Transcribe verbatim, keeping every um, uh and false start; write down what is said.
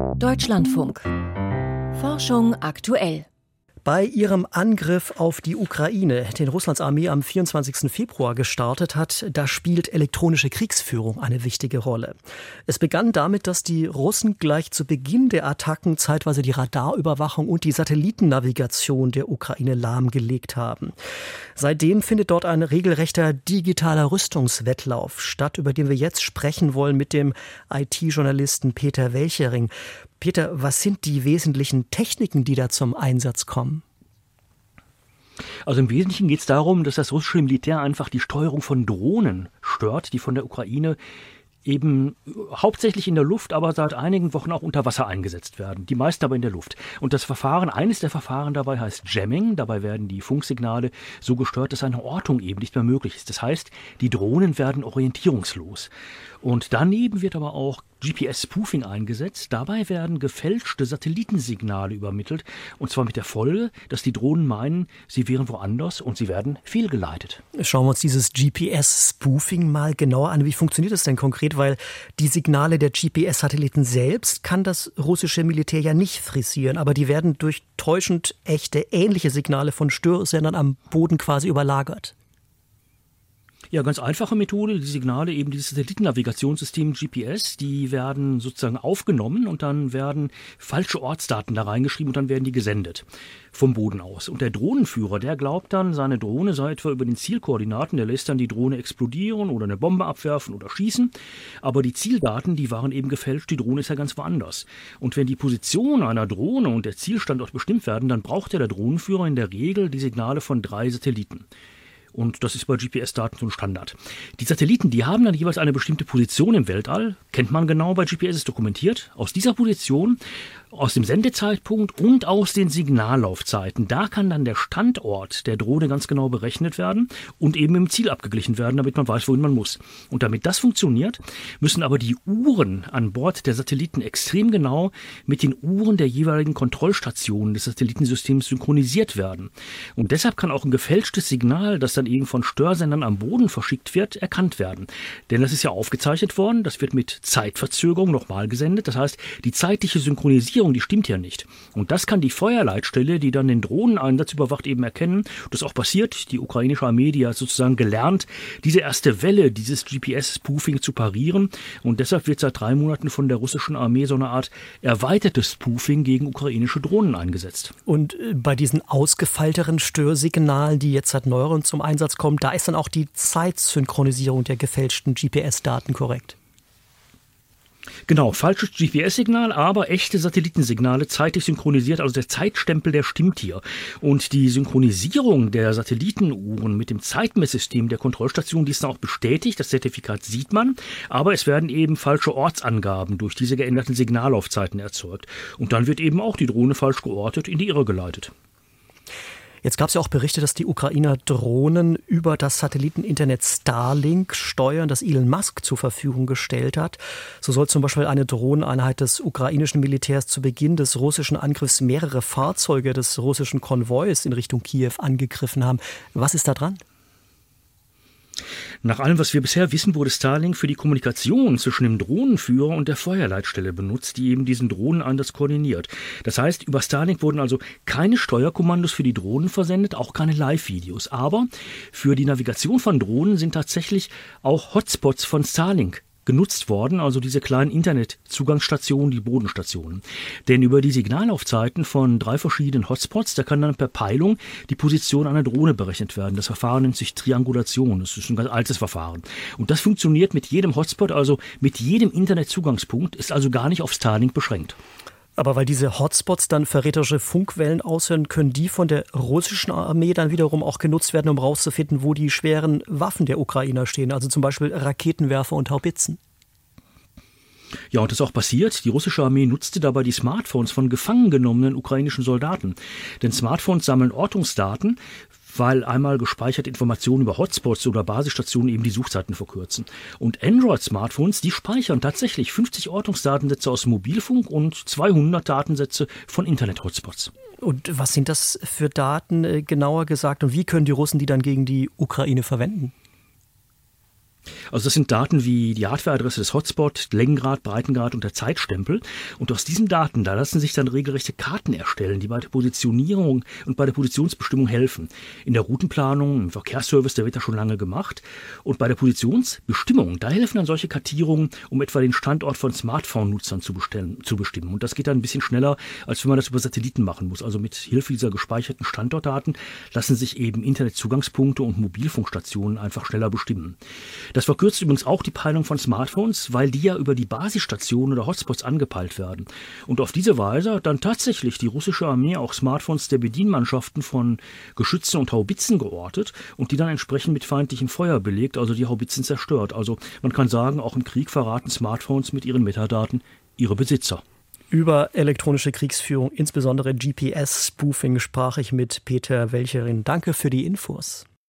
Deutschlandfunk. Forschung aktuell. Bei ihrem Angriff auf die Ukraine, den Russlands Armee am vierundzwanzigsten Februar gestartet hat, da spielt elektronische Kriegsführung eine wichtige Rolle. Es begann damit, dass die Russen gleich zu Beginn der Attacken zeitweise die Radarüberwachung und die Satellitennavigation der Ukraine lahmgelegt haben. Seitdem findet dort ein regelrechter digitaler Rüstungswettlauf statt, über den wir jetzt sprechen wollen mit dem I T-Journalisten Peter Welchering. Peter, was sind die wesentlichen Techniken, die da zum Einsatz kommen? Also im Wesentlichen geht es darum, dass das russische Militär einfach die Steuerung von Drohnen stört, die von der Ukraine eben hauptsächlich in der Luft, aber seit einigen Wochen auch unter Wasser eingesetzt werden. Die meisten aber in der Luft. Und das Verfahren, eines der Verfahren dabei heißt Jamming. Dabei werden die Funksignale so gestört, dass eine Ortung eben nicht mehr möglich ist. Das heißt, die Drohnen werden orientierungslos. Und daneben wird aber auch G P S-Spoofing eingesetzt. Dabei werden gefälschte Satellitensignale übermittelt. Und zwar mit der Folge, dass die Drohnen meinen, sie wären woanders und sie werden fehlgeleitet. Schauen wir uns dieses G P S-Spoofing mal genauer an. Wie funktioniert das denn konkret? Weil die Signale der G P S-Satelliten selbst kann das russische Militär ja nicht frisieren. Aber die werden durch täuschend echte, ähnliche Signale von Störsendern am Boden quasi überlagert. Ja, ganz einfache Methode. Die Signale, eben dieses Satellitennavigationssystem G P S, die werden sozusagen aufgenommen und dann werden falsche Ortsdaten da reingeschrieben und dann werden die gesendet vom Boden aus. Und der Drohnenführer, der glaubt dann, seine Drohne sei etwa über den Zielkoordinaten, der lässt dann die Drohne explodieren oder eine Bombe abwerfen oder schießen. Aber die Zieldaten, die waren eben gefälscht, die Drohne ist ja ganz woanders. Und wenn die Position einer Drohne und der Zielstandort bestimmt werden, dann braucht ja der Drohnenführer in der Regel die Signale von drei Satelliten. Und das ist bei G P S-Daten so ein Standard. Die Satelliten, die haben dann jeweils eine bestimmte Position im Weltall. Kennt man genau, bei G P S ist dokumentiert. Aus dieser Position, aus dem Sendezeitpunkt und aus den Signallaufzeiten, da kann dann der Standort der Drohne ganz genau berechnet werden und eben im Ziel abgeglichen werden, damit man weiß, wohin man muss. Und damit das funktioniert, müssen aber die Uhren an Bord der Satelliten extrem genau mit den Uhren der jeweiligen Kontrollstationen des Satellitensystems synchronisiert werden. Und deshalb kann auch ein gefälschtes Signal, das dann eben von Störsendern am Boden verschickt wird, erkannt werden. Denn das ist ja aufgezeichnet worden, das wird mit Zeitverzögerung nochmal gesendet. Das heißt, die zeitliche Synchronisierung, die stimmt ja nicht. Und das kann die Feuerleitstelle, die dann den Drohneneinsatz überwacht, eben erkennen. Das ist auch passiert. Die ukrainische Armee, die hat sozusagen gelernt, diese erste Welle dieses G P S-Spoofing zu parieren. Und deshalb wird seit drei Monaten von der russischen Armee so eine Art erweitertes Spoofing gegen ukrainische Drohnen eingesetzt. Und bei diesen ausgefeilteren Störsignalen, die jetzt seit neuerem zum Einsatz kommen, da ist dann auch die Zeitsynchronisierung der gefälschten G P S-Daten korrekt. Genau, falsches G P S-Signal, aber echte Satellitensignale zeitlich synchronisiert, also der Zeitstempel, der stimmt hier. Und die Synchronisierung der Satellitenuhren mit dem Zeitmesssystem der Kontrollstation, die ist dann auch bestätigt, das Zertifikat sieht man, aber es werden eben falsche Ortsangaben durch diese geänderten Signallaufzeiten erzeugt. Und dann wird eben auch die Drohne falsch geortet, in die Irre geleitet. Jetzt gab es ja auch Berichte, dass die Ukrainer Drohnen über das Satelliteninternet Starlink steuern, das Elon Musk zur Verfügung gestellt hat. So soll zum Beispiel eine Drohneneinheit des ukrainischen Militärs zu Beginn des russischen Angriffs mehrere Fahrzeuge des russischen Konvois in Richtung Kiew angegriffen haben. Was ist da dran? Nach allem, was wir bisher wissen, wurde Starlink für die Kommunikation zwischen dem Drohnenführer und der Feuerleitstelle benutzt, die eben diesen Drohneneinsatz koordiniert. Das heißt, über Starlink wurden also keine Steuerkommandos für die Drohnen versendet, auch keine Live-Videos. Aber für die Navigation von Drohnen sind tatsächlich auch Hotspots von Starlink genutzt worden, also diese kleinen Internetzugangsstationen, die Bodenstationen. Denn über die Signalaufzeiten von drei verschiedenen Hotspots, da kann dann per Peilung die Position einer Drohne berechnet werden. Das Verfahren nennt sich Triangulation. Das ist ein ganz altes Verfahren. Und das funktioniert mit jedem Hotspot, also mit jedem Internetzugangspunkt, ist also gar nicht auf Starlink beschränkt. Aber weil diese Hotspots dann verräterische Funkwellen aushören, können die von der russischen Armee dann wiederum auch genutzt werden, um rauszufinden, wo die schweren Waffen der Ukrainer stehen, also zum Beispiel Raketenwerfer und Haubitzen. Ja, und das ist auch passiert. Die russische Armee nutzte dabei die Smartphones von gefangen genommenen ukrainischen Soldaten. Denn Smartphones sammeln Ortungsdaten, weil einmal gespeicherte Informationen über Hotspots oder Basisstationen eben die Suchzeiten verkürzen. Und Android-Smartphones, die speichern tatsächlich fünfzig Ortungsdatensätze aus Mobilfunk und zweihundert Datensätze von Internet-Hotspots. Und was sind das für Daten, genauer gesagt, und wie können die Russen die dann gegen die Ukraine verwenden? Also das sind Daten wie die Hardwareadresse des Hotspots, Längengrad, Breitengrad und der Zeitstempel. Und aus diesen Daten, da lassen sich dann regelrechte Karten erstellen, die bei der Positionierung und bei der Positionsbestimmung helfen. In der Routenplanung, im Verkehrsservice, der wird da schon lange gemacht. Und bei der Positionsbestimmung, da helfen dann solche Kartierungen, um etwa den Standort von Smartphone-Nutzern zu, bestellen, zu bestimmen. Und das geht dann ein bisschen schneller, als wenn man das über Satelliten machen muss. Also mit Hilfe dieser gespeicherten Standortdaten lassen sich eben Internetzugangspunkte und Mobilfunkstationen einfach schneller bestimmen. Das verkürzt übrigens auch die Peilung von Smartphones, weil die ja über die Basisstationen oder Hotspots angepeilt werden. Und auf diese Weise dann tatsächlich die russische Armee auch Smartphones der Bedienmannschaften von Geschützen und Haubitzen geortet und die dann entsprechend mit feindlichem Feuer belegt, also die Haubitzen zerstört. Also man kann sagen, auch im Krieg verraten Smartphones mit ihren Metadaten ihre Besitzer. Über elektronische Kriegsführung, insbesondere G P S-Spoofing, sprach ich mit Peter Welcherin. Danke für die Infos.